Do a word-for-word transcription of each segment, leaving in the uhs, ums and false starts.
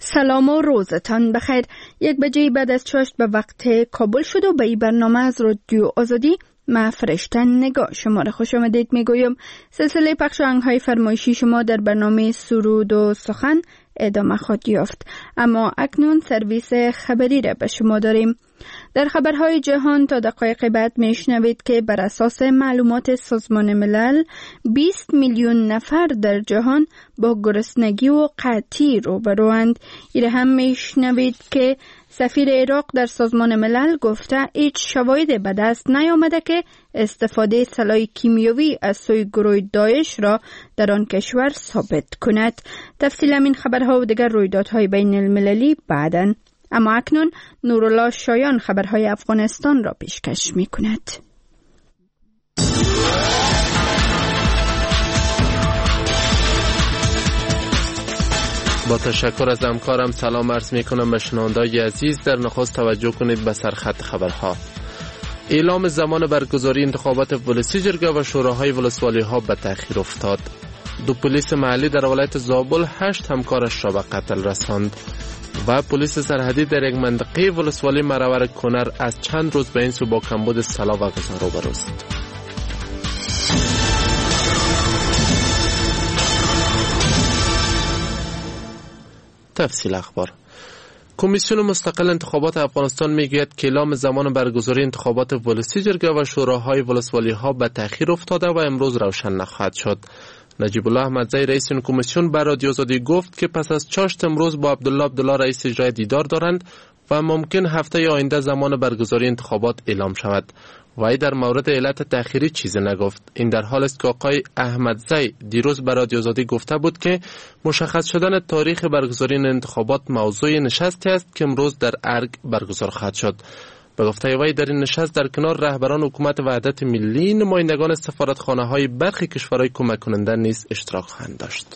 سلام و روزتان بخیر. یک بجه بعد از چاشت به وقت کابل شد و به این برنامه از رادیو آزادی ما فرشته نگاه شما را خوش آمدید میگویم. سلسله پخش آهنگ‌های فرمایشی شما در برنامه سرود و سخن ادامه خواهد یافت، اما اکنون سرویس خبری را به شما داریم. در خبرهای جهان تا دقایق بعد میشنوید که بر اساس معلومات سازمان ملل بیست میلیون نفر در جهان با گرسنگی و قحطی روبروند. این هم میشنوید که سفیر عراق در سازمان ملل گفته هیچ شواهدی به دست نیامده که استفاده سلاح کیمیایی از سوی گروه داعش را در آن کشور ثابت کند. تفصیل این خبرها و دیگر رویدادهای بین المللی بعداً. اما اکنون نورالله شایان خبرهای افغانستان را پیشکش می کند. با تشکر از همکارم سلام عرض می کنم به شنوندگان عزیز. در نخست توجه کنید به سرخط خبرها. اعلام زمان برگزاری انتخابات ولسی جرگه و شوراهای ولسوالی ها به تأخیر افتاد. دو پلیس محلی در ولایت زابل هشت همکارش را به قتل رساند و پلیس سرحدی در یک منطقه ولسوالی مرور کنر از چند روز به این سو با کمبود سلاح و غذا روبروست. تفصیل اخبار. کمیسیون مستقل انتخابات افغانستان میگوید که اعلام زمان برگزاری انتخابات ولسی جرگه و شوراهای ولسوالی ها به تأخیر افتاده و امروز روشن نخواهد شد. نجیب الله احمدزی رئیس این کمیسیون به رادیو آزادی گفت که پس از چاشت امروز با عبدالله عبدالله رئیس اجرایی دیدار دارند و ممکن هفته آینده زمان برگزاری انتخابات اعلام شود. وی در مورد علت تأخیری چیزی نگفت. این در حال است که آقای احمدزی دیروز به رادیو آزادی گفته بود که مشخص شدن تاریخ برگزاری انتخابات موضوع نشستی است که امروز در ارگ برگزار خواهد شد. به گفته وی در این نشست در کنار رهبران حکومت وحدت ملی نمایندگان سفارتخانه‌های برخی کشورهای کمک کننده نیز اشتراک خواهند داشت.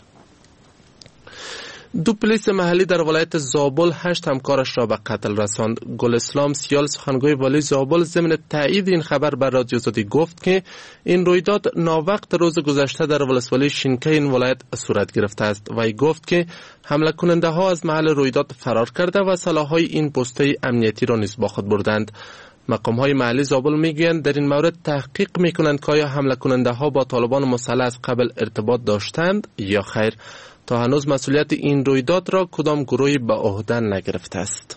دو پلیس محلی در ولایت زابل هشت همکارش را به قتل رساند. گل اسلام سیال سخنگوی والی زابل ضمن تایید این خبر بر رادیو آزادی گفت که این رویداد ناوقت روز گذشته در ولسوالی شینکه این ولایت صورت گرفته است. وی گفت که حمله کننده ها از محل رویداد فرار کرده و سلاح‌های این پسته امنیتی را نیز با خود بردند. مقام های محلی زابل میگویند در این مورد تحقیق میکنند که آیا حمله کننده ها با طالبان مسلح از قبل ارتباط داشتند یا خیر. تا هنوز مسئولیت این رویداد را کدام گروهی به عهده نگرفته است.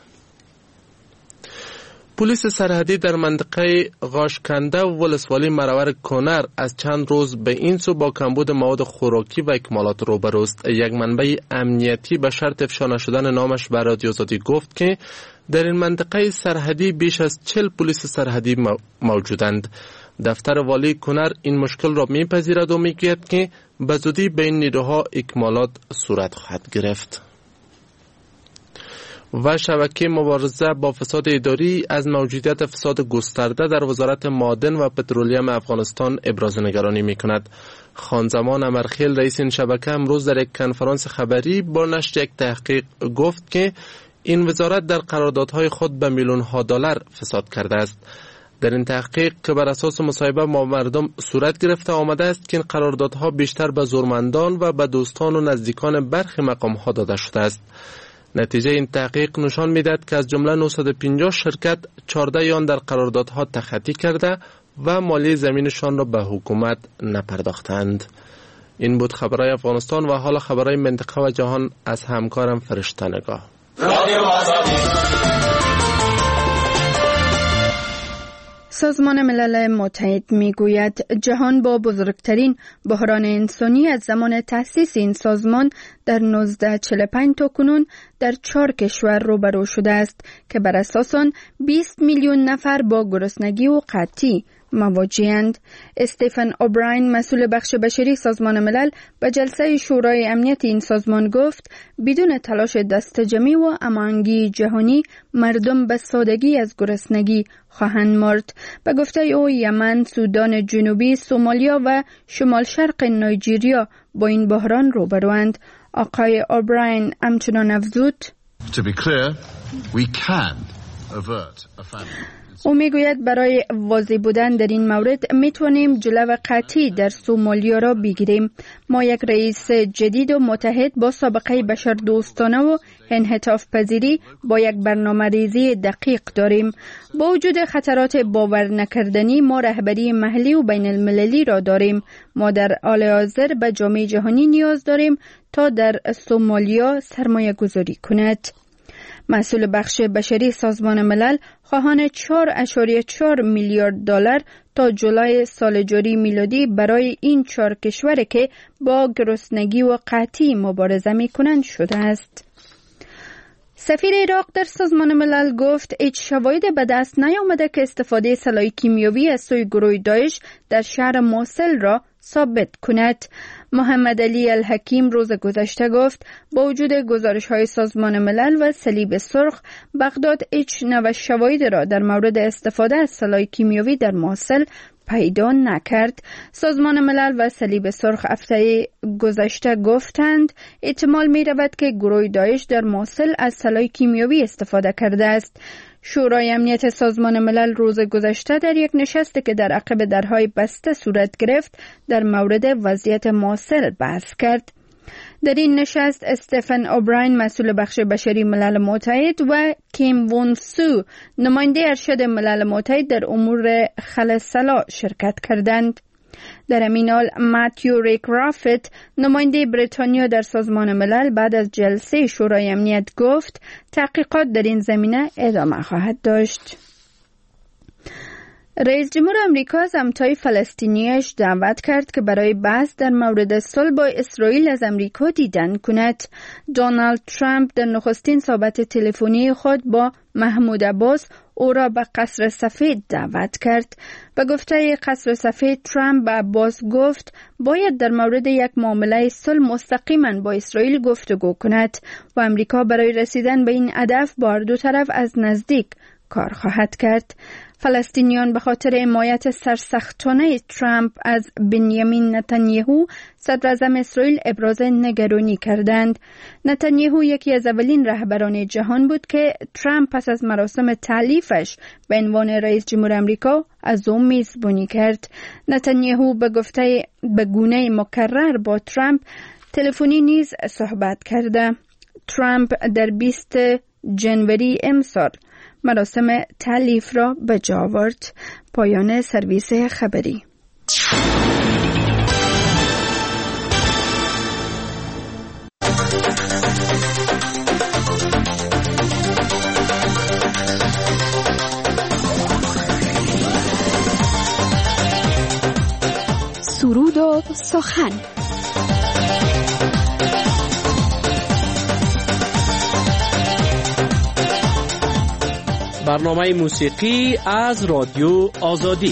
پلیس سرحدی در منطقه غاشکنده و ولسوالی مرور کنر از چند روز به این سو با کمبود مواد خوراکی و اکمالات روبروست. یک منبع امنیتی به شرط افشا نشدن نامش به رادیو آزادی گفت که در این منطقه سرحدی بیش از چهل پلیس سرحدی موجودند. دفتر والی کنر این مشکل را میپذیرد و میگوید که به زودی بین نیروها اکمالات صورت خواهد گرفت. و شبکه مبارزه با فساد اداری از موجودیت فساد گسترده در وزارت معادن و پترولیوم افغانستان ابراز نگرانی میکند. خانزمان امرخیل رئیس این شبکه امروز در یک کنفرانس خبری با نشر یک تحقیق گفت که این وزارت در قراردادهای خود به میلیون ها دلار فساد کرده است. در این تحقیق که بر اساس مصاحبه با مردم صورت گرفته آمده است که این قراردادها بیشتر به زورمندان و به دوستان و نزدیکان برخی مقام‌ها داده شده است. نتیجه این تحقیق نشان می‌دهد که از جمله نهصد و پنجاه شرکت چهارده آن در قراردادها تخطی کرده و مالی زمینشان را به حکومت نپرداختند. این بود خبرهای افغانستان و حال خبرهای منطقه و جهان از همکارم فرشته نگاه. سازمان ملل متحد میگوید جهان با بزرگترین بحران انسانی از زمان تأسیس این سازمان در نوزده چهل و پنج تا کنون در چهار کشور روبرو شده است که بر اساس آن بیست میلیون نفر با گرسنگی و قحطی مواجه‌اند. استیفن اوبراین مسئول بخش بشری سازمان ملل به جلسه شورای امنیت این سازمان گفت بدون تلاش دستجمعی و هماهنگی جهانی مردم به سادگی از گرسنگی خواهند مرد. به گفته او یمن، سودان جنوبی، سومالیا و شمال شرق نایجیریا با این بحران روبروند. آقای اوبراین همچنان افزود: To be clear, we can او میگوید برای واضح بودن در این مورد میتونیم جلو قطعی در سومالیا را بگیریم. ما یک رئیس جدید و متحد با سابقه بشر دوستانه و انعطاف پذیری با یک برنامه ریزی دقیق داریم. با وجود خطرات باور نکردنی ما رهبری محلی و بین المللی را داریم. ما در حال حاضر به جامعه جهانی نیاز داریم تا در سومالیا سرمایه گذاری کند. مسئول بخش بشری سازمان ملل خواهان چهار ممیز چهار میلیارد دلار تا جولای سال جاری میلادی برای این چهار کشور که با گرسنگی و قحطی مبارزه می‌کنند شده است. سفیر عراق در سازمان ملل گفت هیچ شواهدی به دست نیامده که استفاده سلاح کیمیایی از سوی گروه داعش در شهر موصل را ثابت کند. محمد علی الحکیم روز گذشته گفت با وجود گزارش‌های سازمان ملل و صلیب سرخ، بغداد هیچ نوع شواهدی را در مورد استفاده از سلاح کیمیایی در موصل پیدا نکرد. سازمان ملل و صلیب سرخ هفته گذشته گفتند احتمال می رود که گروه داعش در موصل از سلاح کیمیایی استفاده کرده است. شورای امنیت سازمان ملل روز گذشته در یک نشستی که در عقب درهای بسته صورت گرفت در مورد وضعیت موصل بحث کرد. در این نشست استفن اوبراین مسئول بخش بشری ملل متحد و کیم وون سو نماینده ارشد ملل متحد در امور خلسلا شرکت کردند. در همین حال ماتیو ریکرافت نماینده بریتانیا در سازمان ملل بعد از جلسه شورای امنیت گفت تحقیقات در این زمینه ادامه خواهد داشت. رئیس جمهور امریکا از همتای فلسطینیش دعوت کرد که برای بحث در مورد صلح با اسرائیل از امریکا دیدن کند. دونالد ترامپ در نخستین صحبت تلفنی خود با محمود عباس او را به قصر سفید دعوت کرد. به گفته قصر سفید، ترامپ به عباس گفت باید در مورد یک معامله صلح مستقیما با اسرائیل گفتگو کند و امریکا برای رسیدن به این هدف با هر دو طرف از نزدیک کار خواهد کرد. فلسطینیان به خاطر حمایت سرسختانه ترامپ از بنیامین نتانیاهو صدر اعظم اسرائیل ابراز نگرانی کردند. نتانیاهو یکی از اولین رهبران جهان بود که ترامپ پس از مراسم تعلیفش به عنوان رئیس جمهور امریکا از او میزبانی کرد. نتانیاهو به گفته به گونه مکرر با ترامپ تلفنی نیز صحبت کرده. ترامپ در بیست جنوری امسال مراسم تعلیف را به جا آورد. پایان سرویس خبری. سرود و سخن. برنامه موسیقی از رادیو آزادی.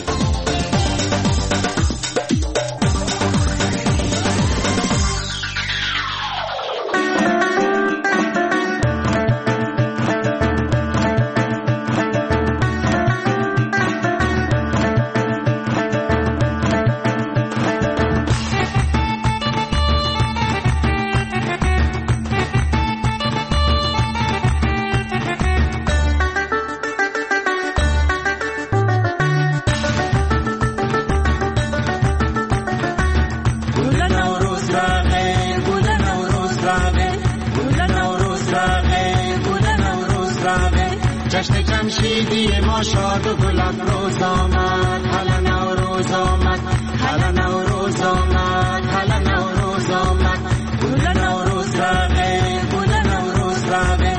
جشن جمشیدی ما شاد و گل افروز آمد، هلا نوروز آمد، هلا نوروز آمد، هلا نوروز آمد، گل نوروز رقه، گل نوروز رقه.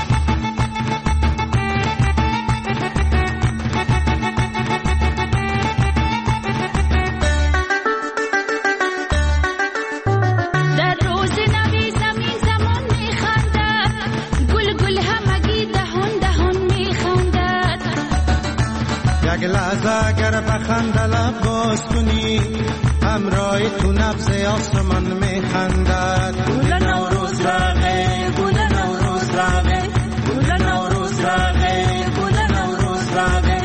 در روز نوی زمین زمان میخندد، گل گل همگی دهان دهان میخندد. یک لحظه اگر بخنده لب باز کنی، همراه تو نبض آسمان میخندد. گل نوروز رقه، گل نوروز رقه، گل نوروز رقه، گل نوروز رقه.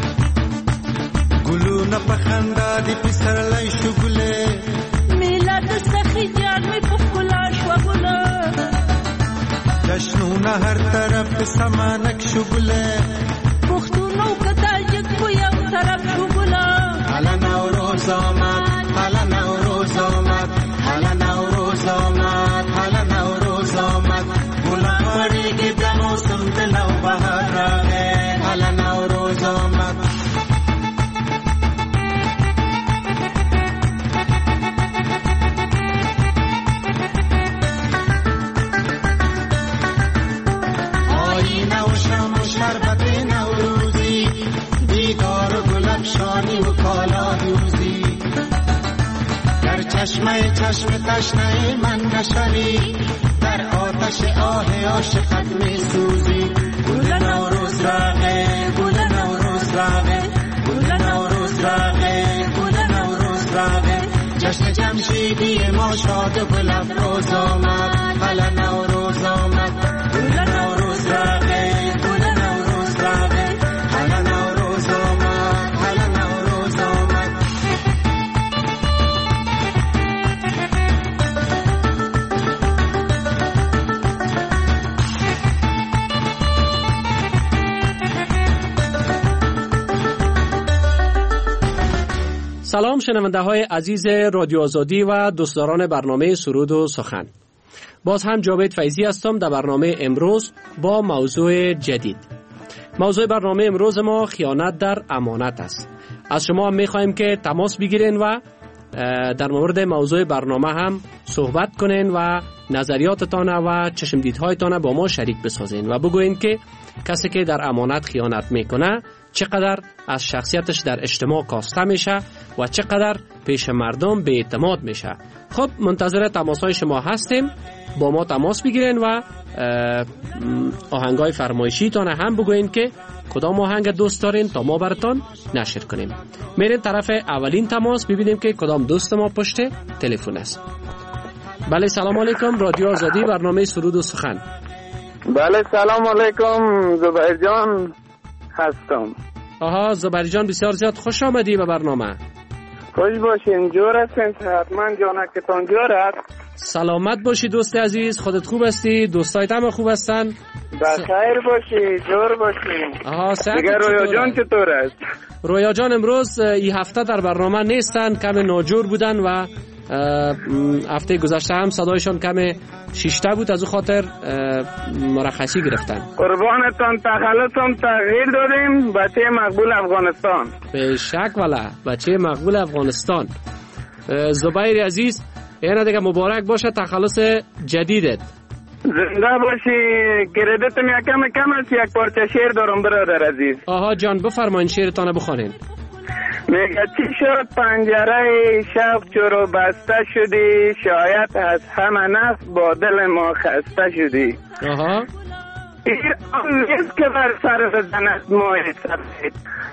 گلو نپخنده دی پسر لای شگله، میلاد هر طرف سمنک شغله پختون و کتاجک و یو طرف شغله حالا نوروز آمد حالا نوروز آمد حالا نوروز آمد حالا نوروز آمد گلا پریگی به موسم دلو بهار راغه حالا نوروز آمد شربت نوروزی دیدار و گل افشانی و کالا دوزی در چشمه چشم تشنه من نشری در آتش آه عاشقت می سوزی گل نوروز راغه گل نوروز راغه گل نوروز راغه گل نوروز راغه جشن جمشیدی ما شاد و گل افروز آمد حالا نوروز آمد گل نوروز راغه سلام شنونده های عزیز رادیو آزادی و دوستداران برنامه سرود و سخن. باز هم جاوید فیضی هستم در برنامه امروز با موضوع جدید. موضوع برنامه امروز ما خیانت در امانت است. از شما هم میخواهیم که تماس بگیرین و در مورد موضوع برنامه هم صحبت کنین و نظریاتتان و چشمدیدهایتان با ما شریک بسازین و بگوین که کسی که در امانت خیانت میکنه چقدر از شخصیتش در اجتماع کاسته میشه و چقدر پیش مردم به اعتماد میشه. خب منتظر تماسهای شما هستیم. با ما تماس بگیرین و آهنگای فرمایشی تانه هم بگوین که کدام آهنگ دوست دارین تا ما براتون نشر کنیم. میرین طرف اولین تماس ببینیم که کدام دوست ما پشت تلفن است. بله سلام علیکم، رادیو آزادی برنامه سرود و سخن. بله سلام علیکم، زبیر جان هستم. آها زبیر جان بسیار زیاد خوش آمدی به برنامه. خوش باشین، جور هستین؟ حتما جانکتان جور است. سلامت باشی دوست عزیز، خودت خوب هستی؟ دوستایت هم خوب هستن؟ بخیر باشی، جور باشی. آها دیگه رویا جان چطور است؟ رویا جان امروز این هفته در برنامه نیستن، کم ناجور بودن و هفته گذشته هم صدایشان کم شیشته بود، از او خاطر مرخصی گرفتن. قربانتان، تخلصم تغییر دادیم، بچه مقبول افغانستان. به شک والا بچه مقبول افغانستان. زبیر عزیز اینه دیگه مبارک باشه تخلص جدیدت. زنده باشی. کردیتم یکم کم است، یک پارچه شعر دارم برادر عزیز. آها جان بفرمایین، شعرتانه بخونین. میگه چی شد پنجره شب چرا بسته شدی، شاید از همه نفس با دل ما خسته شدی. آها این آن نیست که بر سر بزند ماه سفید،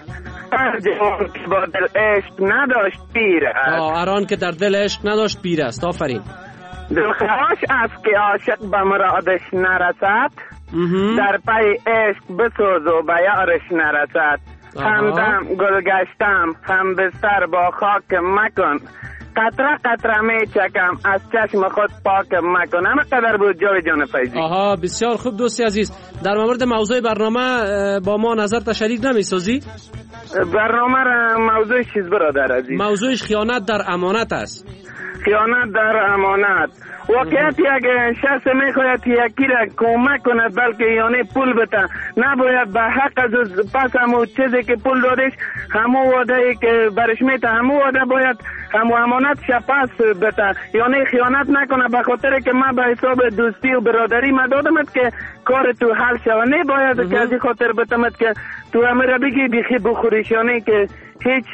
هر جوان که با دل عشق نداشت پیر است. آه اران که در دل عشق نداشت پیر است. آفرین. دلخراش است که عاشق به مرادش نرسد، در پی عشق بسوز و به یارش نرسد. همدم گل گشتم هم بستر با خاک مکن، قطره قطره می چکم از چشم خود پاک مکن. همه قدر بود جاوید جان فیضی. آها بسیار خوب دوستی عزیز. در مورد موضوع برنامه با ما نظر تشریک نمی سازی؟ برنامه را موضوعش چیز برادر عزیز؟ موضوعش خیانت در امانت است. خیانت در امانت. واقعیت یک شخص میخواید یکی را کمک کند بلکه یعنی پول بده، نباید به حق از پس همو چیزی که پول دادش همو وعده که برش میته همو وعده باید همو امانت شپاس بده، یعنی خیانت نکنه به خاطر که من به حساب دوستی و برادری من دادمت که کار تو حل شود. نه باید که از این خاطر بتمت که تو همه را بگی بیخی بخوریش، یعنی که هیچ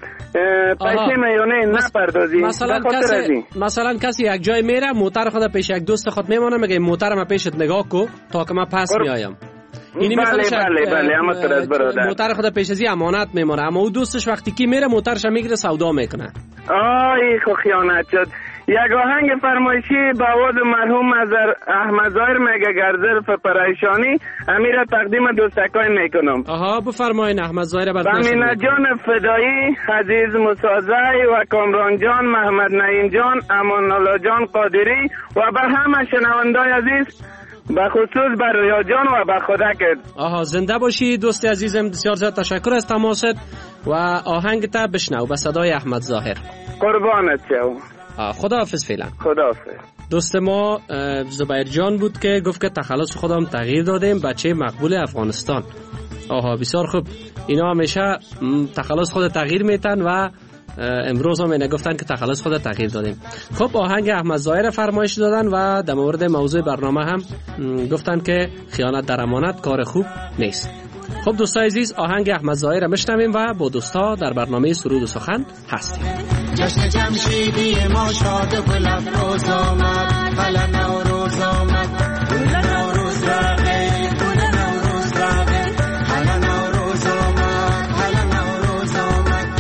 پیسه میونه نپردازی. مثلا کسی مثلا کسی یک جای میره موتر خود پیش یک دوست خود میمونه، میگه موتر ما پیشت نگاه کو تا که من پس میایم. اینی بله بله بله اما ترس برادر موتر خود پیش ازی امانت میمونه، اما او دوستش وقتی کی میره موترش میگیره سودا میکنه. آی خو خیانت شد. یک آهنگ فرمایشی با آواز مرحوم احمد ظاهر میگه گرزر پریشانی امیره تقدیم دوستکای میکنم. آها بفرمایین احمد ظاهر. بامینه جان فدایی، عزیز مسازی و کامران جان، محمد نعیم جان، امان الله جان قادری و به همه شنوندای عزیز به خصوص به رویا جان و به خودک. آها زنده باشی دوست عزیزم، بسیار زیاد تشکر از تماست و آهنگ تا بشنو به صدای احمد ظاهر. قربانت شو. خداحافظ فعلا. خداحافظ. دوست ما زبیر جان بود که گفت که تخلص خودم تغییر دادیم، بچه مقبول افغانستان. آها بسیار خوب. اینا همیشه تخلص خود تغییر میتن و امروز هم اینه گفتن که تخلص خود تغییر دادیم. خب آهنگ احمد ظاهر فرمایش دادن و در مورد موضوع برنامه هم گفتن که خیانت در امانت کار خوب نیست. خب دوستای عزیز آهنگ احمد ظاهر میشنویم و با دوستا در برنامه سرود و سخن هستیم. جشن جمشیدی ما شاد و لبروز آمد، حالا نوروز آمد، حالا نوروز رقه، حالا نوروز رقه، حالا نوروز آمد، حالا نوروز آمد.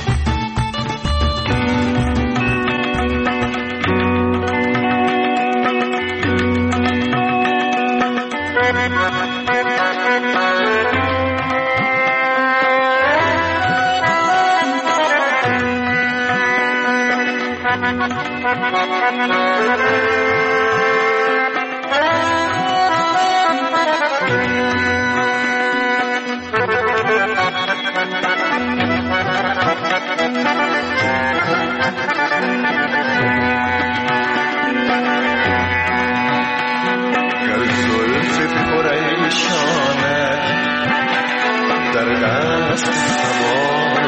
در دست سوار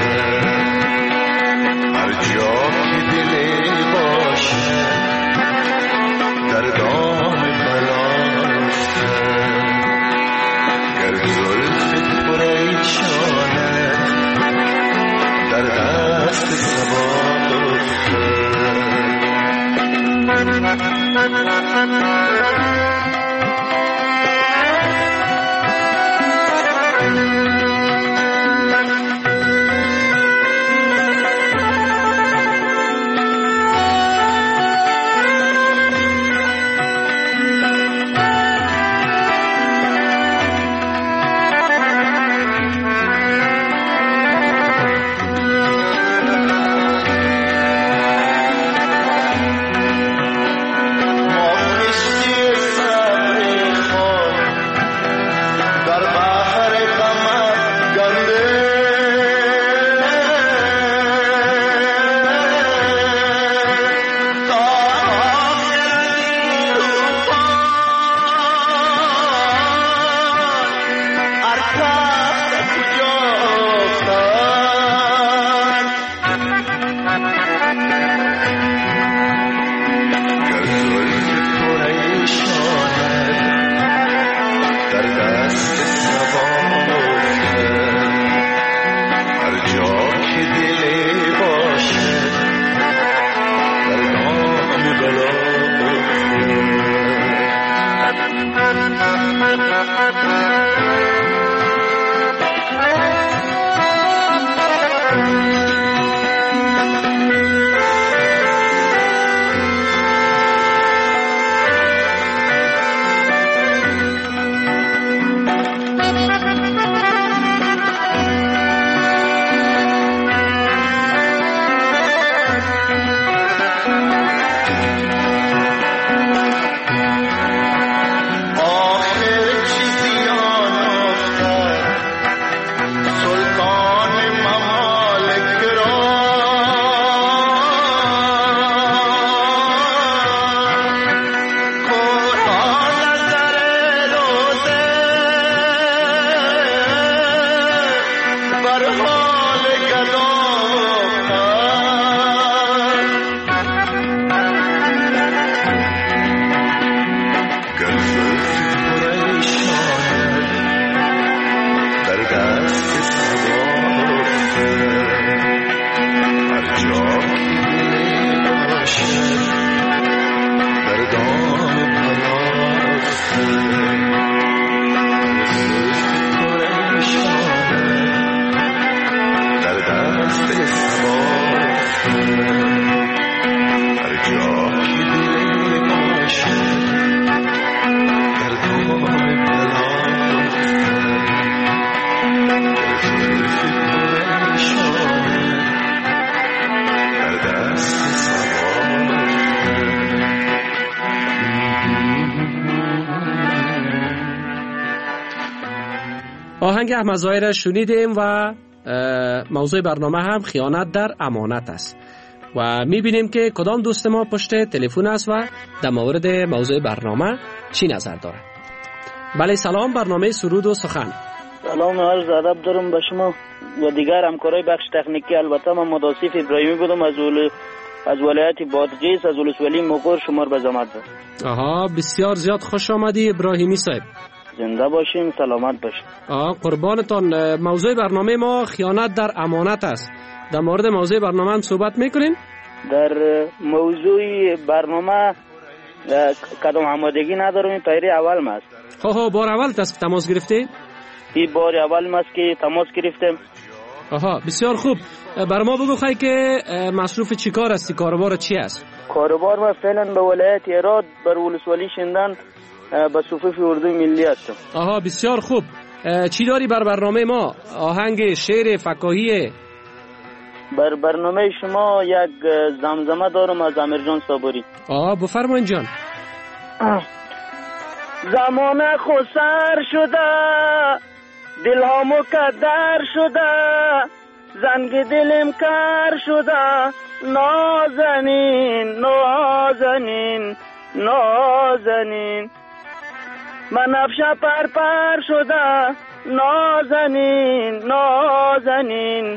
هر جا که دلی باشه در دام بلاست، گر زلفت پریشانه در دست سوار آخر چیزی آهنگ احمد ظاهر را شنیدیم و موضوع برنامه هم خیانت در امانت است و میبینیم که کدام دوست ما پشت تلفن است و در مورد موضوع برنامه چی نظر داره. بله سلام، برنامه سرود و سخن. سلام، عرض ادب دارم به شما و دیگر همکارای بخش تکنیکی. البته من مداصف ابراهیمی بودم از ول... از ولایت بادغیس، از ولسوالی مقر شمار به زحمت. آها، بسیار زیاد خوش آمدی ابراهیمی صاحب. زنده باشین، سلامت باشین. آها، قربانتان. موضوع برنامه ما خیانت در امانت است. در مورد موضوع برنامه هم صحبت میکنیم. در موضوع برنامه کدام آمادگی ندارم، این پیری اول ماست. ها ها، بار اول تست تماس گرفتی؟ این بار اول ماست که تماس گرفتم. آها، بسیار خوب. بر ما بگو خواهی که مصروف چی کار هستی؟ کاروبار چی است؟ کاروبار ما فعلا به ولایت ایراد بر ولسوالی شندن به صفوف اردو ملی هستم. آها، بسیار خوب. چی داری بر برنامه ما؟ آهنگ، شعر، فکاهی؟ بر برنامه شما یک زمزمه دارم از امیرجان صابری. آها، بفرمایید جان. زمانه خسر شده، دل ها مکدر شده، زنگ دلم کر شده، نازنین نازنین نازنین، من افشه پر پر شده، نازنین نازنین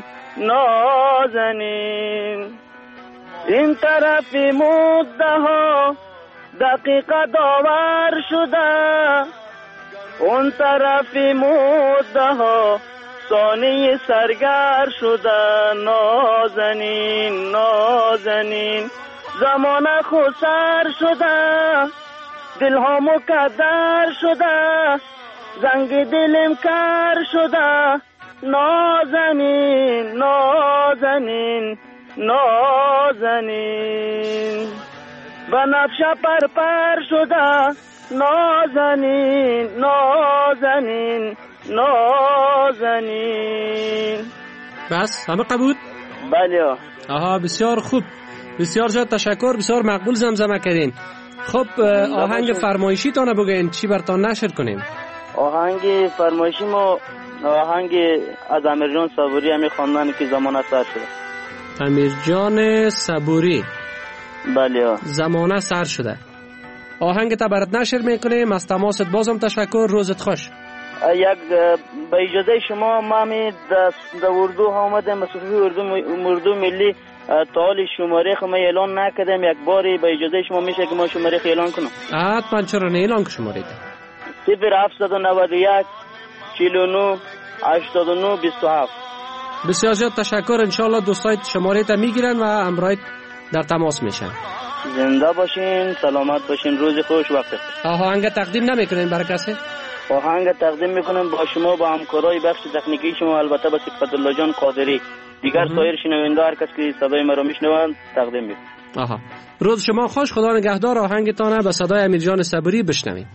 نازنین، این طرف مده ها دقیقه داور شده، اون طرف مده ها ثانیه سرگر شده، نازنین نازنین، زمانه خسر شده، دل ها مکدر شده، زنگ دلم کر شده، نازنین نازنین نازنین، بنفشه پر پر شده، نازنین نازنین نازنین. بس همه قبول؟ بله. آها، بسیار خوب، بسیار زیاد تشکر، بسیار مقبول زمزمه کردین. خب آهنگ فرمایشی تانه بگین چی برتان نشر کنیم؟ آهنگ فرمایشی ما آهنگ از امیرجان صبوری، همی خواندن که زمانه سر شده. امیرجان صبوری. بله. زمانه سر شده. آهنگ تا برات نشر میکنیم. از تماست بازم تشکر، روزت خوش. یک به اجازه شما ما می در اردو آمدم، مصطفی اردو اردو ملی تالی شماره خو ما اعلان نکردم، یک باری به اجازه شما میشه که ما شماره خو اعلان کنم؟ حتما، چرا نه، اعلان شماره ده صفر هفتصد و نود و یک چهل و نه هشتاد و نه بیست و هفت. بسیار زیاد تشکر. انشالله دوستایت شماره تا میگیرن و امرایت در تماس میشن. زنده باشین، سلامت باشین، روز خوش، وقت خوش. آهنگ تقدیم نمیکنین برای کسی؟ آهنگ تقدیم میکنم با شما، با همکارای بخش تکنیکی شما، البته با صفت الله جان قادری، دیگر سایر شنونده هر کس که صدای ما رو میشنوند تقدیم میکنم. آها، روز شما خوش، خدا نگهدار. آهنگتانه به صدای امیرجان صبوری بشنوید.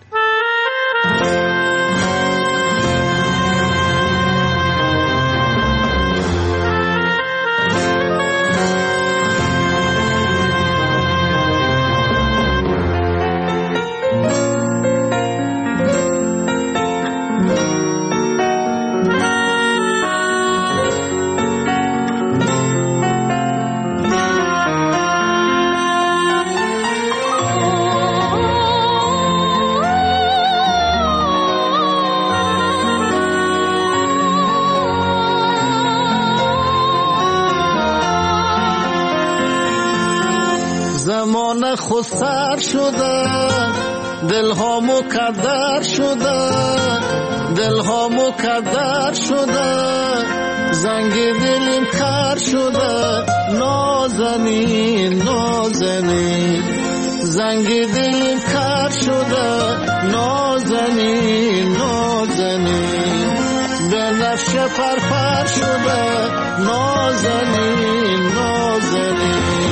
زمانه خسر شده، دل ها مکدر شده، دل ها مکدر شده، زنگ دلم کر شده، نازنین نازنین، زنگ دلم کر شده، نازنین نازنین، به نفش پرپر شده، نازنین نازنین.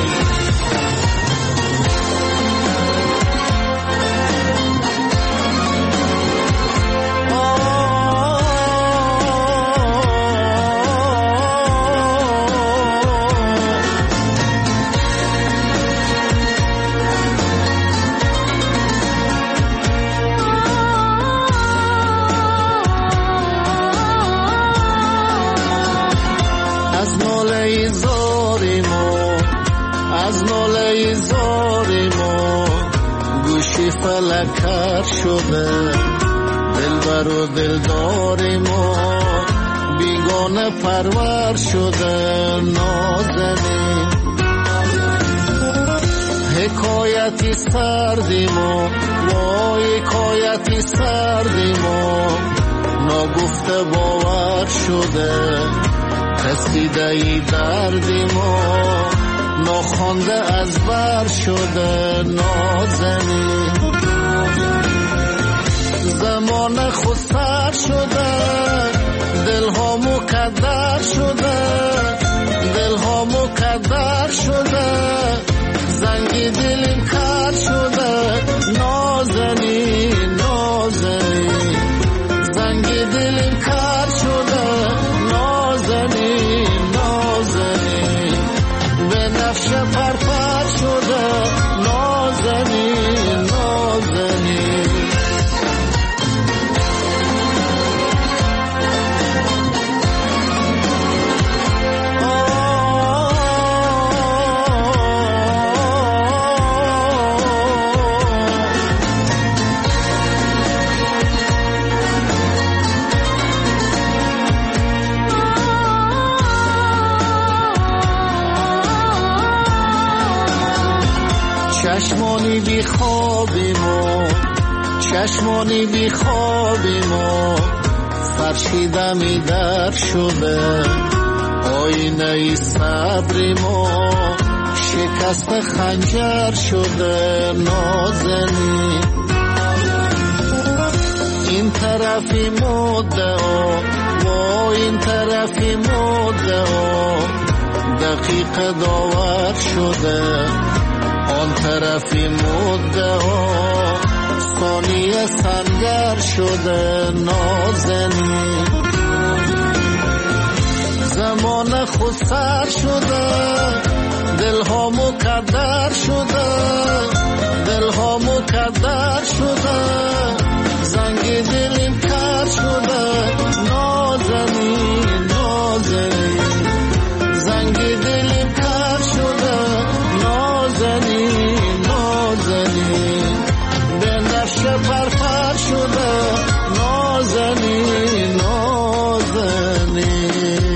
از ناله زار ما گوشی فلکر شده، دلبر و دلدار ما بیگانه پرور شده. نازنین حکایتی سردی ما، وای حکایتی سردی ما ناگفته باور شده. رسیده ای دردی ما ناخوانده از بر شده. نازنین زمان خود سر شده، دلها مکدر شده، دلها مکدر شده، زنگی دلیم کر شده. نازنین نازنین زنگی دلیم کر شده. نازنین نازنین به نفش پرپر شده. نازنین نازنین چشمانی بی خوابی ما، چشمانی بی خوابی ما فرشیده می در شده. آینه ای صبری ما شکست خنجر شده. نازنین این طرفی مدعا و این طرفی مدعا دقیق داور شده. آن طرفی مدعا ثانیه سنگر شده. نازنین زمان خود سر شده، دلها مکدر شده، دلها مکدر شده، زنگی دلیم کر شده. نازنین نازنین زنگی دلیم کر شده. نازنین نازنین به نفش پرپر شده. نازنین نازنین.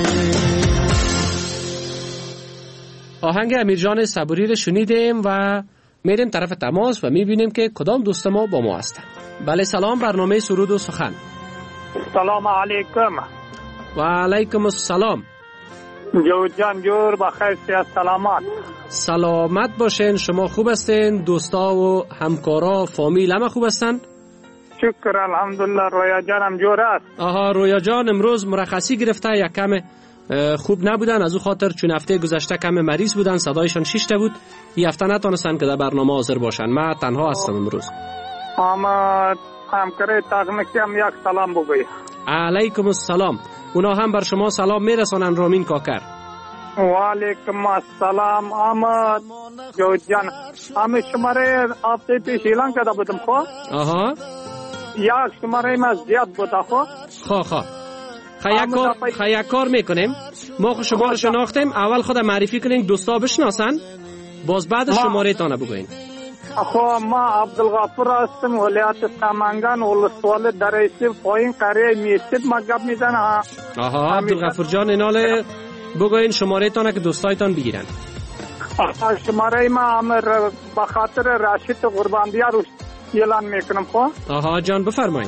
آهنگ امیرجان صبوری رو شنیدیم و میریم طرف تماس و میبینیم که کدام دوست ما با ما هستن. بله سلام، برنامه سرود و سخن. سلام علیکم. و علیکم السلام. جو جان جور بخیر سیاد سلامت. سلامت باشین. شما خوب هستین؟ دوستا و همکارا فامیل همه خوب هستن؟ شکر الحمدلله. رویا جانم جور است. آها، رویا جان امروز مرخصی گرفته، یک کم خوب نبودن، از او خاطر چون هفته گذشته کم مریض بودن، صدایشان شیشته بود، این هفته نتونستن که در برنامه حاضر باشن. من تنها هستم امروز. اما همکاره تغنکی هم یک سلام بگوی. علیکم السلام. اونا هم بر شما سلام میرسانن. رامین کاکر. و علیکم السلام. اما جو جان اما شماره هفته پیش اعلان کرده بودم خو. آها. یک شماره ما زیاد بوده خو. خو خو. خیلی کار خیلی کار میکنیم. ما خود شما رو شناختیم، اول خود معرفی کنین، دوستا بشناسن، باز بعد شماره تانه بگوین. خو ما عبدالغفور هستم، ولایت سمنگان، ولسوالی درایسی پایین قریه میسید. ما گپ میزنم. آها عبدالغفور جان ایناله بگوین شماره تانه که دوستایتان بگیرن. شماره ما امر به خاطر راشد قرباندیار رو اعلان میکنم. خو آها جان بفرمایید.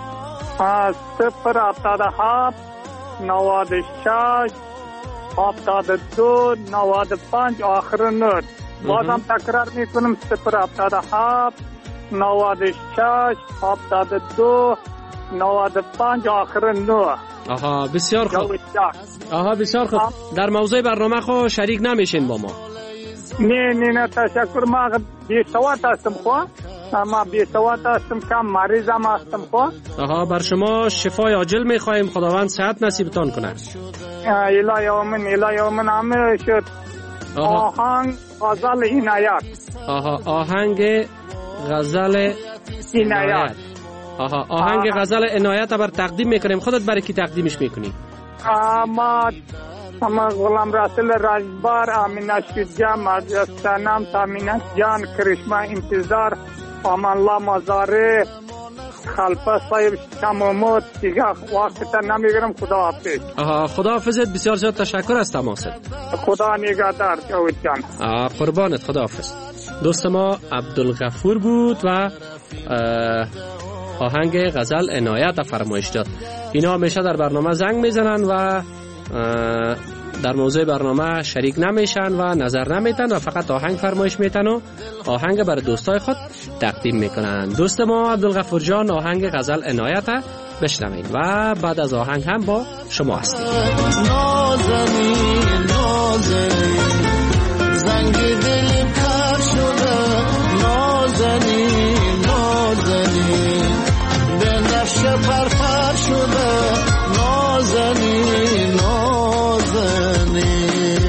صفر هفتاد هفت نود و شش هفتاد دو نود و پنج آخر نود. بازم تکرار میکنم صفر هفتاد هفت نود و شش هفتاد دو نود و پنج آخر نود. آها بسیار خوب. آها بسیار خوب. در موضوع برنامه خو شریک نمیشین با ما؟ نه نه نه تشکر. ما بی سواد هستم خو. ما بی سواد هستم، کم مریض هم هستم خو. آها بر شما شفای عاجل میخوایم، خداوند صحت نصیبتان کنه. الهی آمین الهی آمین. همه شد. آهنگ غزل عنایت. آها آهنگ غزل عنایت. آها آهنگ غزل عنایت بر تقدیم میکنیم. خودت برای کی تقدیمش میکنی؟ ما اما غلام رسول رجبار، امینه شجاع، مجستنم، تامینه جان، کرشمه انتظار، امان الله مزاره، خلفه صاحب تمامات دیگه وقت تا نمیگرم. خدا حافظ. آها خدا حافظت. بسیار زیاد تشکر از تماست. خدا نگهدار جاوید جان. قربانت. خدا حافظ. دوست ما عبدالغفور بود و آهنگ غزل عنایت فرمایش داد. اینا همیشه در برنامه زنگ میزنن و در موضوع برنامه شریک نمیشن و نظر نمیتن و فقط آهنگ فرمایش میتن و آهنگ برای دوستای خود تقدیم میکنن. دوست ما عبدالغفور جان آهنگ غزل عنایت بشنوید و بعد از آهنگ هم با شما هستیم. نازنین نازنین زنگ دل کار شده، نازنین نازنین به نفش پرپر شده، نازنین نازنین.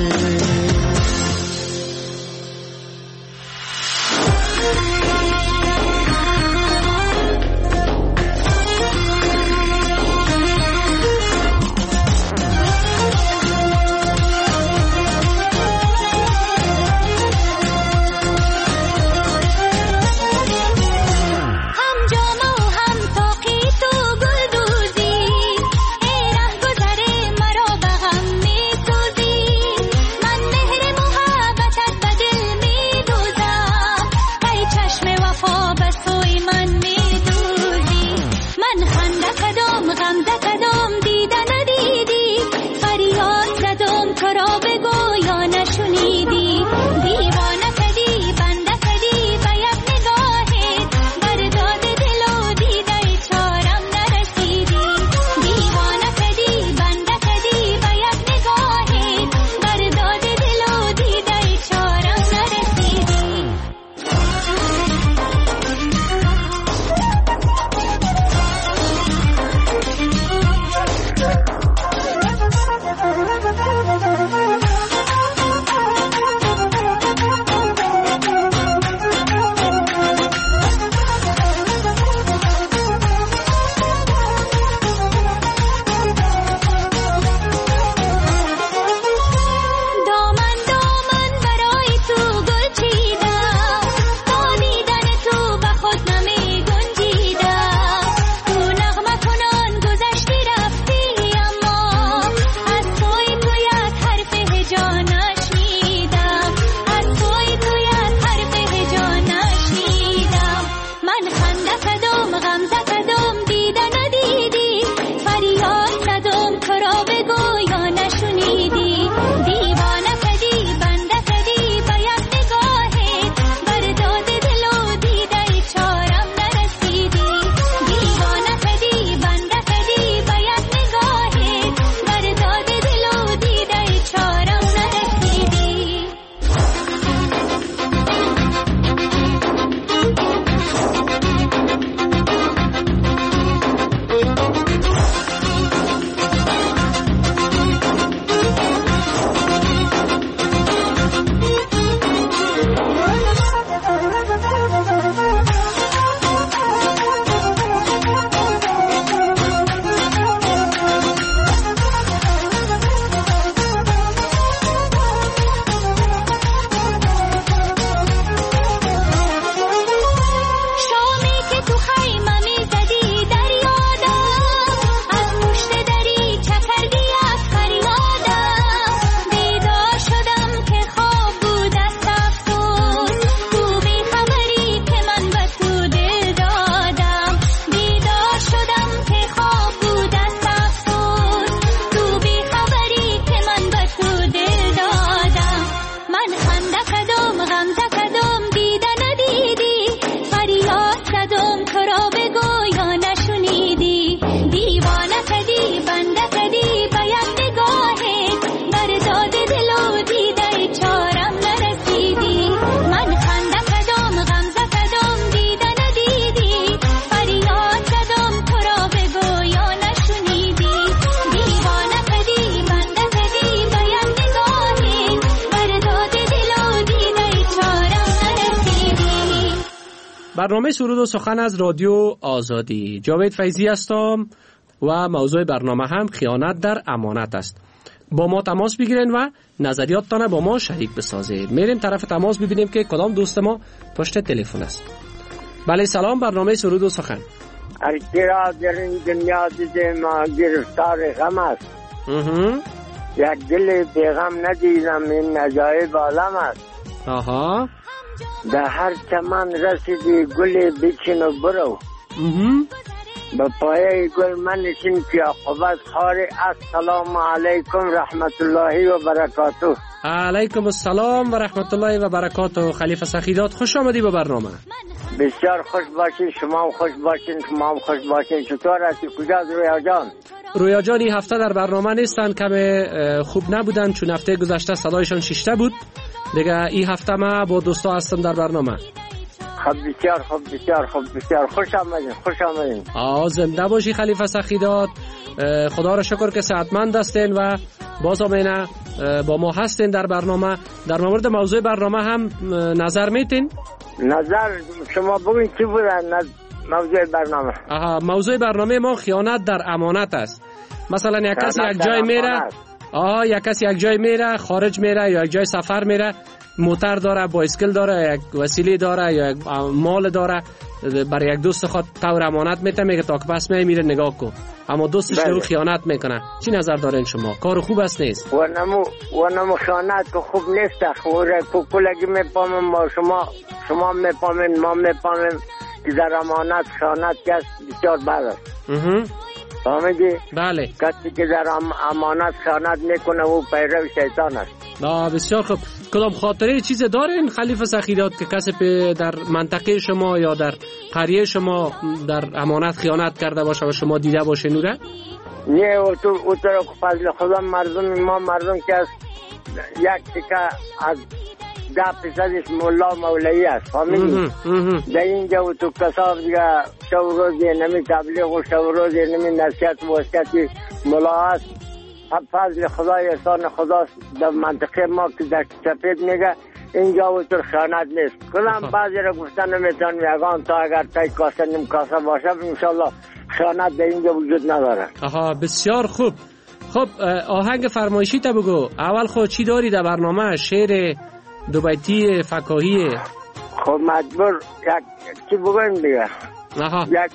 برنامه سرود و سخن از رادیو آزادی. جاوید فیضی هستم و موضوع برنامه هم خیانت در امانت است. با ما تماس بگیرین و نظریاتتان با ما شریک بسازید. میریم طرف تماس ببینیم که کدام دوست ما پشت تلفن است. بله سلام، برنامه سرود و سخن. هرچرا در این دنیا دیده ما گرفتار غم است، یک دل بیغم ندیدم این عجایب عالم است. آها. در هر چمن رسیدی گل بچین و برو، به پایه گل منشین که عقبت خار. السلام علیکم رحمت الله و برکاته. علیکم السلام و رحمت الله و برکاته. خلیفه سخیدات خوش آمدی به برنامه. بسیار خوش باشین، شما هم خوش باشین، شما هم خوش باشین. چطور هستی؟ کجاست رویا جان؟ رویا جان این هفته در برنامه نیستن، کم خوب نبودن چون هفته گذشته صدایشان شیشته بود. دیگه این هفته ما با دوستا هستم در برنامه. خب بسیار خوب، بسیار خوب، بسیار خوش آمدین، خوش آمدین. آه زنده باشی خلیفه سخیدات. خدا را شکر که صحتمند هستین و باز آمینه با ما هستین در برنامه. در مورد موضوع برنامه هم نظر میتین؟ نظر شما بگوین چی بوده موضوع برنامه؟ آها، موضوع برنامه ما خیانت در امانت است. مثلا یک کسی یک جای میره، آها یک کسی یک جای میره، خارج میره یا یک جای سفر میره، موتر داره، بایسکل داره، یک وسیله داره یا یک مال داره، برای یک دوست خود طور امانت میته، میگه تا که بس میره نگاه کن، اما دوستش رو خیانت میکنه. چی نظر دارین شما؟ کار خوب است نیست؟ و نمو و نمو خیانت که خوب نیست. خوره کوکولگی میپامن ما، شما شما میپامن ما میپامن که در امانت خیانت کس بسیار بد است. فهمیدی؟ بله. کسی که در امانت خیانت میکنه او پیرو شیطان است. آه بسیار خوب. کدام خاطره چیز دارین خلیفه سخیدات که کسی در منطقه شما یا در قریه شما در امانت خیانت کرده باشه و شما دیده باشه نوره؟ نه او تو او تو فضل خدا مردم ما مردم که از یک تکه از ده پیصدش مولا مولایی است. فهمیدی؟ در اینجا او تو کساب دیگه شو روزی نمی تبلیغ و شو روزی نمی نصیحت و وصیت مولا است. فضل خدا احسان خدا در منطقه ما که در سفید میگه اینجا و تو خیانت نیست. کلام بعضی را گفتن نمیتون میگن تا اگر تای کاسه نیم کاسه باشه انشالله خیانت در اینجا وجود نداره. آها بسیار خوب. خب آهنگ فرمایشی تا بگو. اول خود چی داری در برنامه؟ شعر دو بیتی فکاهی؟ خب مجبور یک چی بگویم دیگه. آها. یک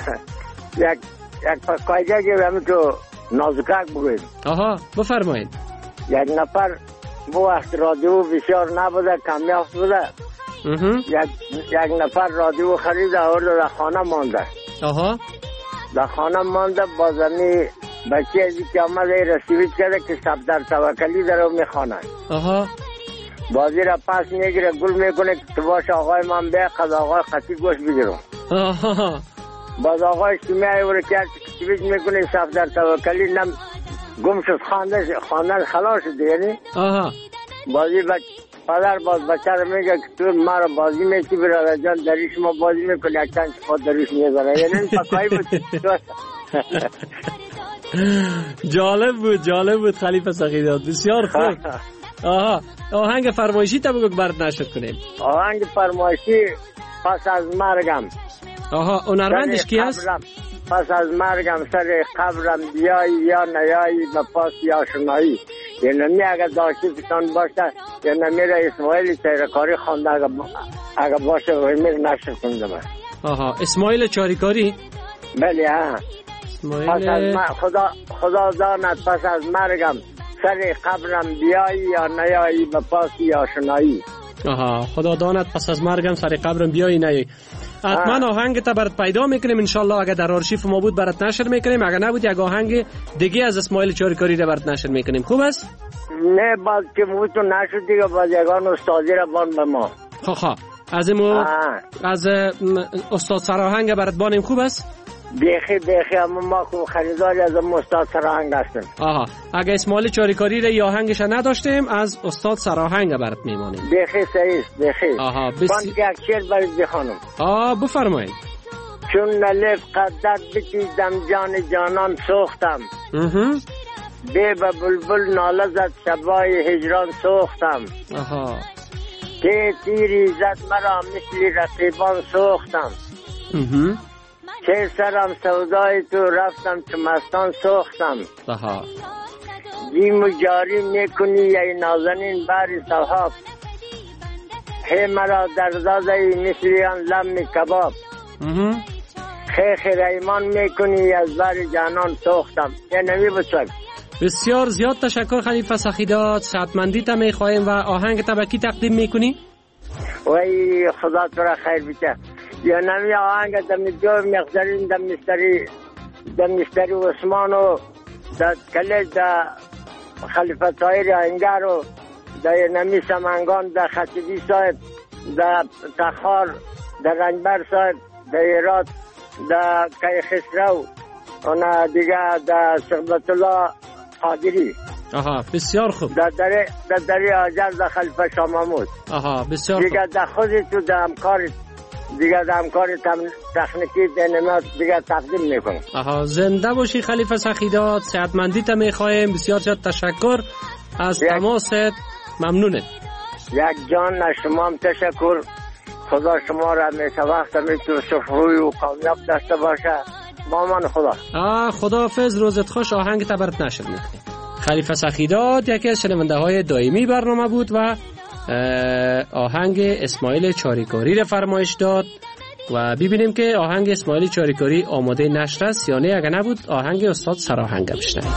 یک یک فکاهی که همین تو نازکک بگویم. آها بفرمایید. یک نفر بو وقت رادیو بسیار نبوده، کمیاب بوده. یک یک نفر رادیو خریده و در خانه مانده. آها. در خانه مانده با زمین بچه ازی که آمده رسیویت کرده که صفدر توکلی در رو میخوانه. آها. بازی را پس میگیره گل میکنه که تو باش آقای من بیا قد آقای خطی گوش بگیرم. آها. باز آقای شمیه او رو کرد که سویت میکنه صفدر توکلی نم گم شد خانده خانده خلاص شد یعنی. آها. بازی بچ پدر باز بچه رو میگه که تو ما رو بازی میتی برادر جان دریش ما بازی میکنی یک تن خود دریش میزنه یعنی پکایی بود. جالب بود جالب بود خلیفه سخیدات بسیار خوب. آها آهنگ فرمایشی تا بگو که برد نشد کنیم. آهنگ فرمایشی پس از مرگم. آها هنرمندش کی است؟ پس از مرگم سر قبرم بیایی یا نیایی و پاس یا شنایی. یعنی نمی اگر داشتی کتان باشه یا نمیره اسماعیل چاریکاری خونده اگر باشه و امیر نشد کنده من. آها اسماعیل چاریکاری؟ بله ها. اسماعیل پس از م... خدا خدا داند پس از مرگم سر قبرم بیایی یا نیایی و پاس یا شنایی. آها خدا داند پس از مرگم سر قبرم بیایی نیایی. حتما آهنگ تا برات پیدا میکنیم انشالله. اگر در آرشیف ما بود برات نشر میکنیم، اگر نبود یک آهنگ دیگه از اسماعیل چاریکاری را برات نشر میکنیم. خوب است؟ نه باز که موتو نشد دیگه باز یگان استادی را بان به ما. خب خب از امو از استاد سراهنگ برات بانیم. خوب است؟ بیخی بیخی اما ما که خریداری از استاد سراهنگ هستیم. آها اگه اسماعیل چاریکاری را یا آهنگش نداشتیم از استاد سراهنگ برات میمانیم. بیخی صحیح است بیخی. آها بس بان که یک شعر برات بخوانم. آه بفرمایید. چون نلف قدر بتیزم جان جانان سوختم. اها بی به بلبل ناله زد شبای هجران سوختم. آها که تیری زد مرا مثل رقیبان سوختم. اها چه سرم سودای تو رفتم چه مستان سوختم. آها جیم جاری میکنی ای نازنین بر صحاب، هی مرا در داده مثل آن لم کباب، خیخ ریمان میکنی از بر جانان سوختم. یه نمی بچک. بسیار زیاد تشکر خلیفه سخیدات. صحتمندی تا میخوایم و آهنگ تا به کی تقدیم میکنی؟ وای خدا تو را خیر بیته. یا نمی آهنگ دم دو مقدرین دم مستری دم مستری عثمان و در کلیج در خلیفه طاهر انگر و در نمی سمنگان در خطیبی صاحب در تخار در رنجبر صاحب در ایراد در کای خسرو و دیگه در شغبت الله قادری. آها بسیار خوب. در دری در دری آجر در خلیفه شاه محمود. آها بسیار دیگه خوب. در خودی تو در همکار دیگه در همکار تکنیکی دنمات دیگه تقدیم میکنم. آها زنده باشی خلیفه سخیدات. صحتمندی تا میخوایم. بسیار زیاد تشکر از یک... تماست. ممنونه. یک جان از شما هم تشکر. خدا شما را میشه وقت میتو شفروی و کامیاب داشته باشه. مامان خدا. آه خداحافظ. روزت خوش. آهنگ تا برات نشر میکنیم. خلیفه سخیدات یکی از شنونده های دائمی برنامه بود و آهنگ اسماعیل چاریکاری را فرمایش داد و ببینیم که آهنگ اسماعیل چاریکاری آماده نشر است یا نه. اگر نبود آهنگ استاد سراهنگ بشنویم.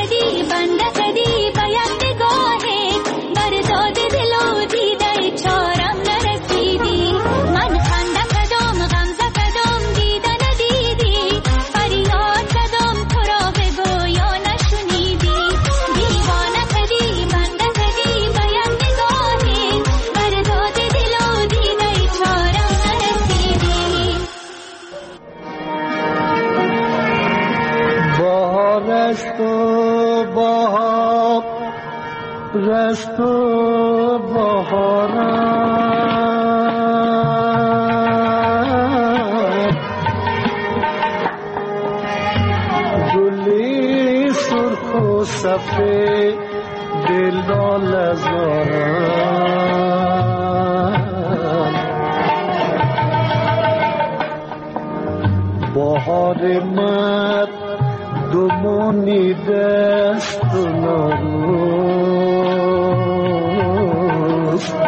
رست و بهارم گلی سرخ و سفید دلال ازارم بهار مرد دمونی دست و ناروز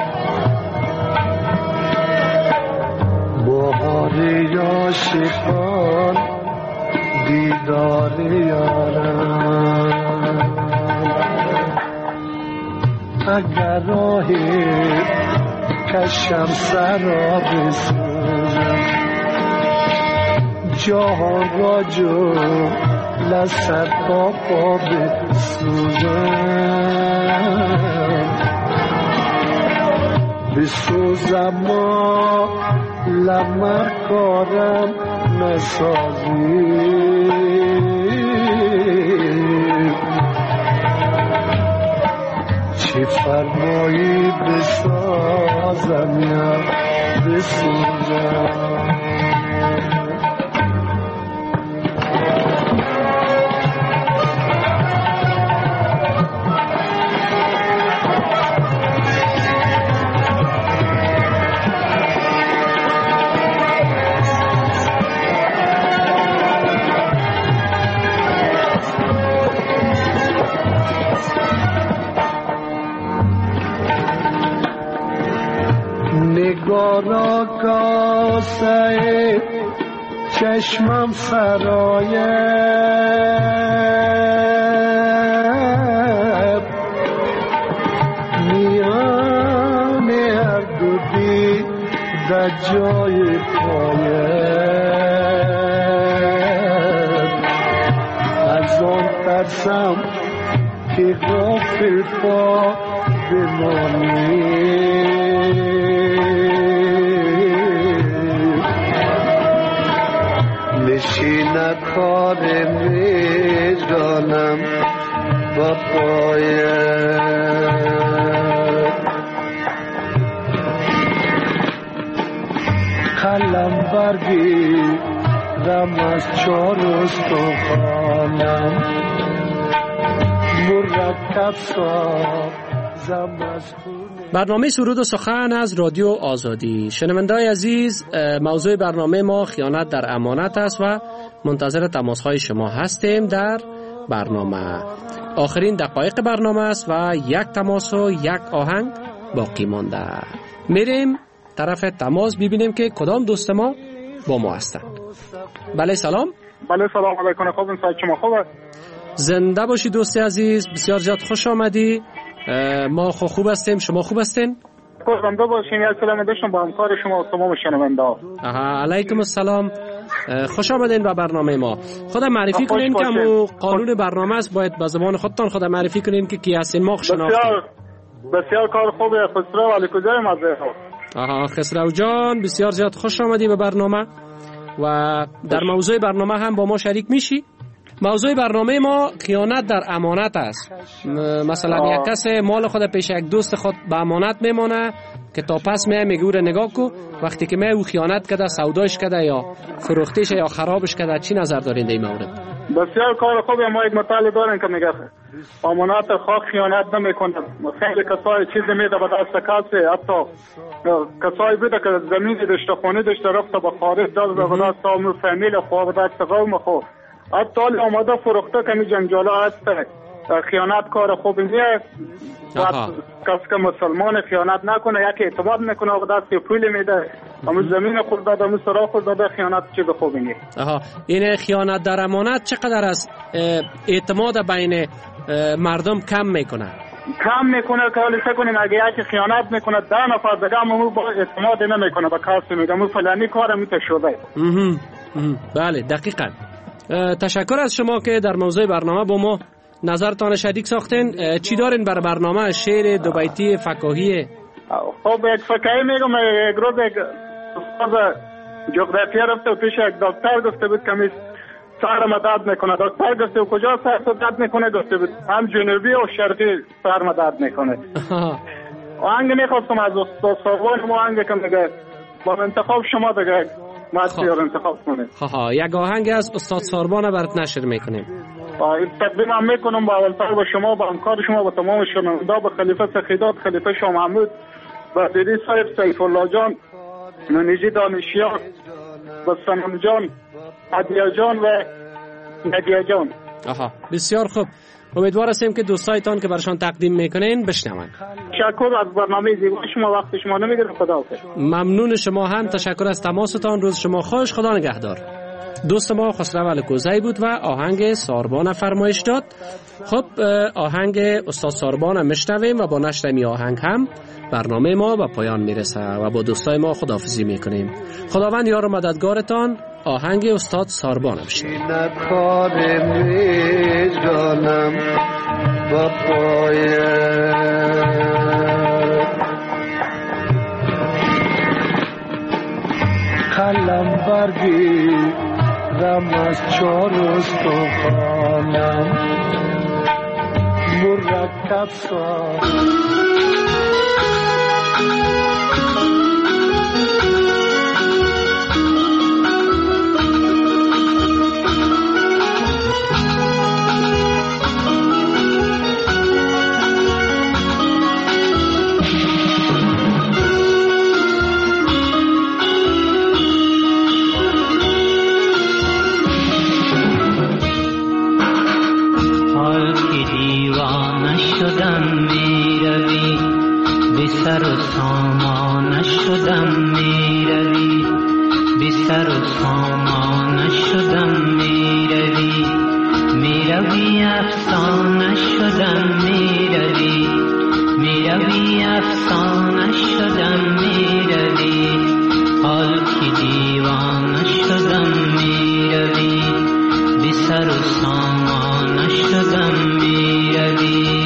بهاری عاشقان دیدار یارم اگر راهی کشم سرا بسوزم جهان را جو لسر پاپا بسوزم بسوزم ما لمر کارم نسازی چی فرمایی بسازم یا بسوزم نگارا کاسه چشمم سرایب میان هر دو دی در جای پایب از آن ترسم که غافل پا بمانی نشینه کار میدانم با پایه قلم برگی رم از چار استخوانم مرکب سازم از خونه. برنامه سرود و سخن از رادیو آزادی. شنونده‌های عزیز، موضوع برنامه ما خیانت در امانت است و منتظر تماس‌های شما هستیم. در برنامه. آخرین دقایق برنامه است و یک تماس و یک آهنگ باقی مانده. میریم طرف تماس ببینیم که کدام دوست ما با ما هستند. بله سلام. بله سلام علیکم. خوبین؟ صحت شما خوبه؟ زنده باشی دوست عزیز، بسیار زیاد خوش آمدی. ما خوب هستیم، شما خوب هستین؟ زنده باشین. یک سلام داشتم با همکار شما و تمام شنونده ها. آها علیکم السلام. خوش آمدین به برنامه ما. خود معرفی کنین که مو قانون برنامه است، باید به زبان خودتان خود معرفی کنین که کی هستین، ما شناختیم. بسیار بسیار کار خوبه. خسرو علی کجای مزه. آها خسرو جان بسیار زیاد خوش آمدی به برنامه و در موضوع برنامه هم با ما شریک میشی. موضوع برنامه ما خیانت در امانت است. مثلا آه. یک کس مال خود پیش یک دوست خود به امانت میمانه که تا پس میای میگه او نگاه کو، وقتی که میای او خیانت کرده، سوداش کرده یا فروختیش یا خرابش کرده، چی نظر دارین در این مورد؟ بسیار کار خوبه. ما یک مطالعه داریم که میگه امانت خاک خیانت نمیکنه. خیلی کسای چیز میده به دست کسی، حتی کسای بوده که زمین داشته، خونه داشته، رفته به خارج داد به دست عمر فامیل خو به دست قوم خو، حتی آماده فروخته که می جنجالا هست. خیانت کار خوبی نیست. کسی که مسلمان خیانت نکنه، یکی اعتماد میکنه و دست پول میده، اما زمین خود داده، اما سرا خود داده، خیانت چیز خوبی نیست. آها این خیانت در امانت چقدر است اعتماد بین مردم کم میکنه؟ کم میکنه که حالی سه کنیم اگه یکی خیانت میکنه ده نفر دیگه همون با اعتماد نمیکنه به کسی، میگه مو فلانی کار میته شده. بله دقیقاً. تشکر از شما که در موضوع برنامه با ما نظرتان شریک ساختین. چی دارین بر برنامه؟ شعر دو بیتی فکاهی؟ خب یک فکاهی میگم. یک روز یک استاد جغرافی رفته و پیش یک دکتر گفته بود که سرم درد میکنه. دکتر گفته و کجا سر درد میکنه؟ گفته بود هم جنوبی و شرقی سرم درد میکنه. آهنگ میخواستم از استاد سروان ما، آهنگ که میگه با انتخاب شما دیگه مطلب انتخاب کنید. ها یک آهنگ از استاد ساربان برات نشر میکنیم. تقدیم میکنم با اولتر با شما، با همکار شما، با تمام شنونده، با خلیفه سخیدات، خلیفه شاه محمود، با دیدی صاحب سیف الله جان، منیجی دانشیار، با سنم جان، عدیه جان و ندیه جان. آها بسیار خوب. امیدوار هستیم که دوستایتان که برشان تقدیم میکنین بشنون. تشکر از برنامه زیبا شما، وقت شما نمیگیره. خداحافظ. ممنون شما هم، تشکر از تماستان. روز شما خوش، خدا نگهدار. دوست ما خسرو الکوزی بود و آهنگ ساربان فرمایش داد. خب آهنگ استاد ساربان میشنویم و با نشر این آهنگ هم برنامه ما به پایان میرسه و با دوستای ما خداحافظی میکنیم. خداوند یار و مددگارتان. آهنگ استاد ساربان بشنویم. قلم برگی رم از چار استخوانم مرکب ساز سر و سامان شدم میروی، بی سر و سامان شدم میروی، میروی افسانه شدم میروی، میروی افسانه شدم میروی، حال که دیوانه شدم میروی، بی سر و سامان شدم میروی.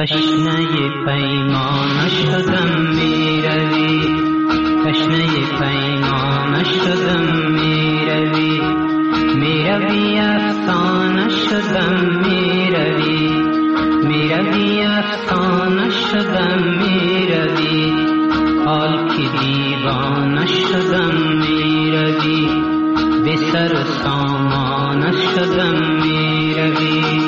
تشنه پیمان شدم میروی، تشنه پیمان شدم میروی، میروی افسانه شدم میروی، میروی افسانه شدم میروی، حال که دیوانه شدم میروی، به سر و سامانه شدم میروی.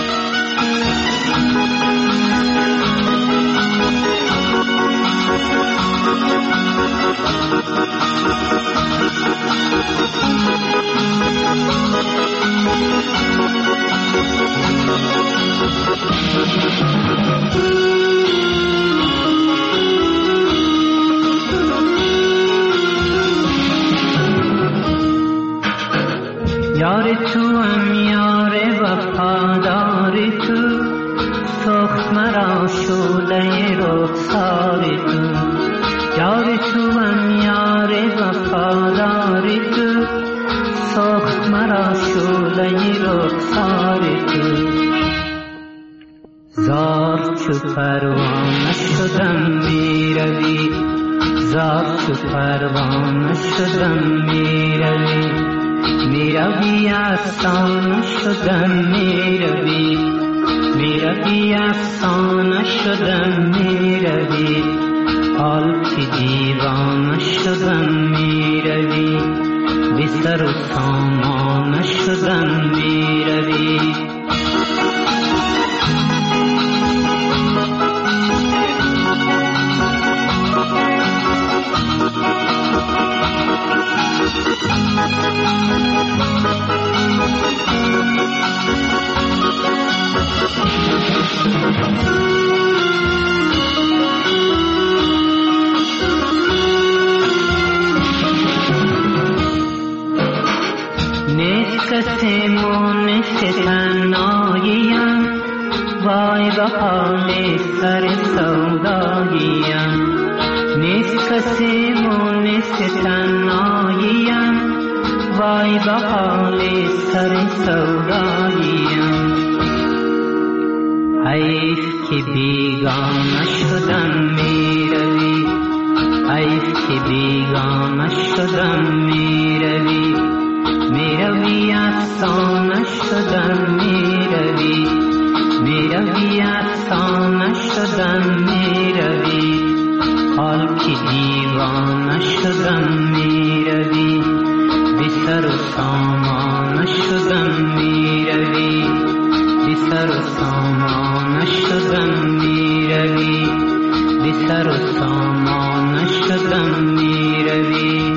یار تو هم یار وفادار تو، سخت مرا شعله رخسار تو، یار تو هم یار وفادار تو، سخت مرا شعله رخسار تو، زار چو پروانه شدم میروی، زار چو پروانه شدم میروی، میروی افسانه شدم میروی، میروی افسانه شدم میروی، حال که دیوانه شدم میروی، به سر و سامانه شدم میروی. کسی مونس تنهاییم، وای به حال سر سوداییم، نیست کسی مونس تنهاییم، وای به حال سر سوداییم، حیف که بیگانه شدم میروی، حیف که بیگانه شدم میروی، میروی افسانه شدم میروی، میروی افسانه شدم میروی، حال که دیوانه شدم میروی، به سر و سامانه شدم میروی، به سر و سامانه شدم میروی، به سر و سامانه شدم میروی.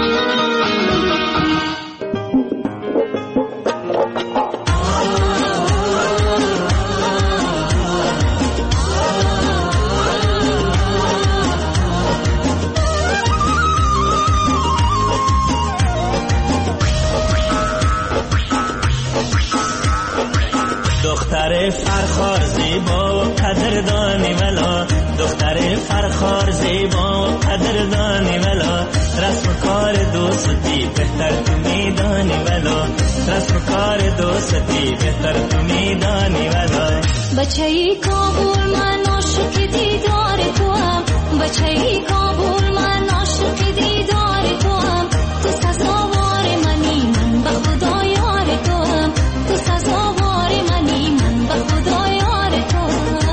دختر فرخار زیبا و قدردانی ولا، دختر فرخار زیبا و قدردانی ولا، رسم کار دوستی بهتر تو میدانی ولا، رسم کار دوستی بهتر تو میدانی ولا. بچه ای کابل من عاشق دیدار تو هم، بچه ای کابل من عاشق دیدار تو هم، تو سزاوار منی من به خدا یار تو هم، تو سزاوار منی من به خدا یار تو هم.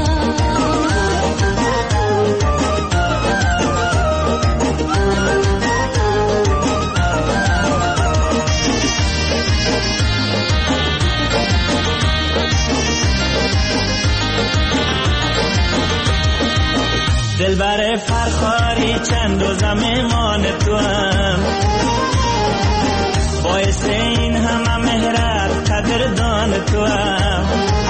دلبر فرخاری چند روزم ایمان تو هم، باعث این همه مهرت قدردان تو هم،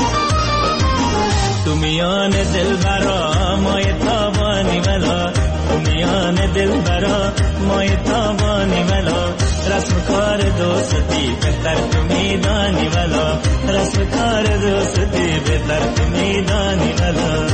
تو میان دلبرا مای تابانی ولا، تو میان دلبرا مای تابانی ولا، رسم کار دوستی بهتر تو میدانی ولا، رسم کار دوستی بهتر تو میدانی ولا.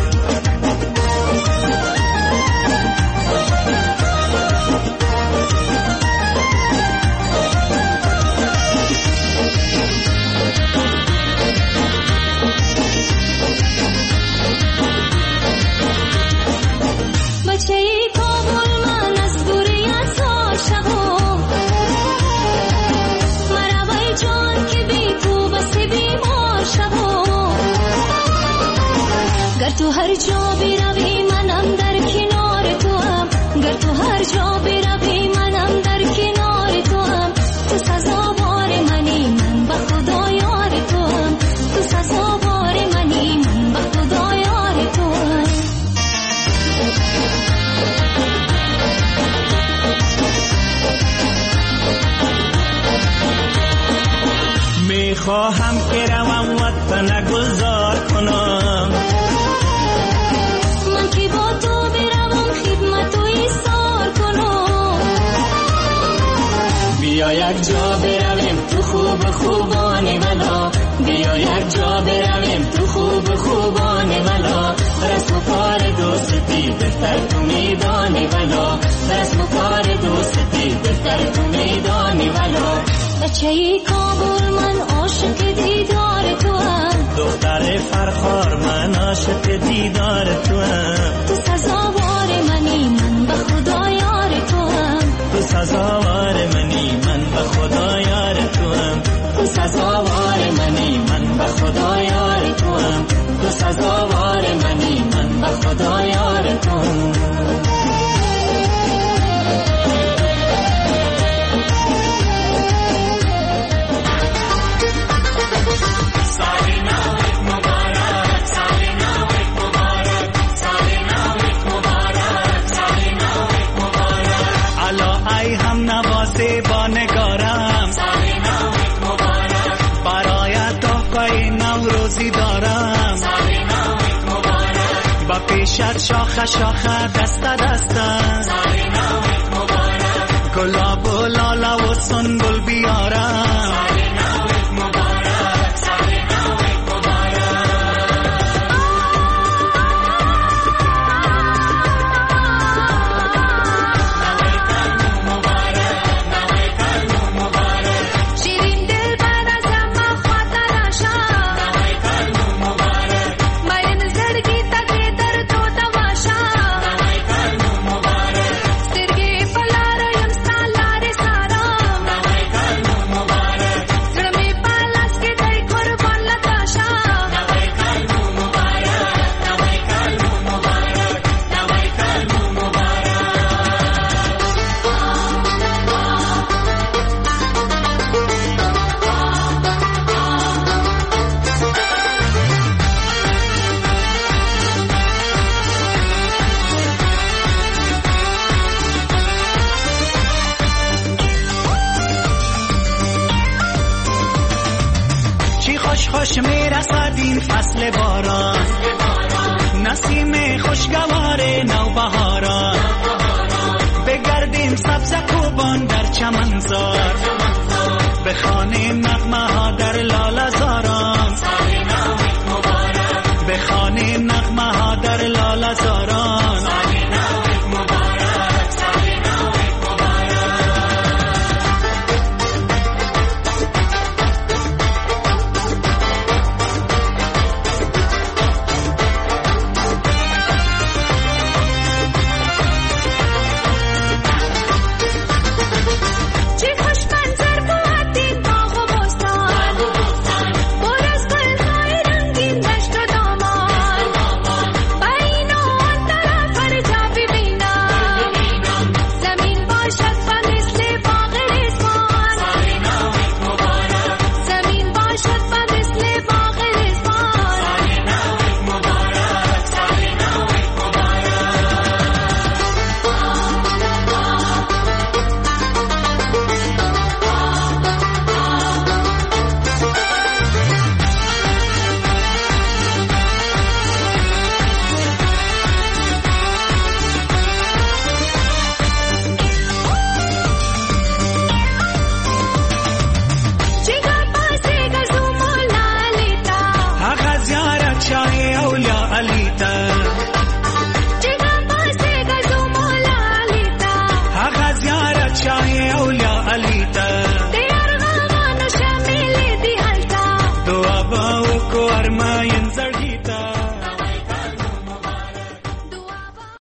تو هر جا بروی منم در کنار تو هم، گر تو هر جا بروی منم در کنار تو هم. تو سزاوار منی من به خدا یار تو هم، تو سزاوار منی من به خدا یار تو هم. میخواهم که روم وطن گذار کنم، من که با تو بروم خدمت و ایثار کنم. بیا یک جا برویم تو خوب خوبان ولا، بیا یک جا برویم تو خوب خوبان ولا. رسم و کار دوستی بهتر تو میدانی ولا، رسم و کار دوستی بهتر تو میدانی ولا. بچه ای کابل من عاشق دیدار تو هم، دختر فرخار من عاشق دیدار تو هم. تو سزاوار منی من به خدا یار تو هم، تو سزاوار منی من به خدا یار تو هم. تو سزاوار منی من به خدا یار تو هم. تو سزاوار منی من به خدا یار تو هم. نوازه با نگارم، برایت تحفه نوروزی دارم. با پیشت شاخه شاخه دست دست گلاب و لاله و سنبل بیارم. خوش میرسد این فصل باران، نسیم خوشگوار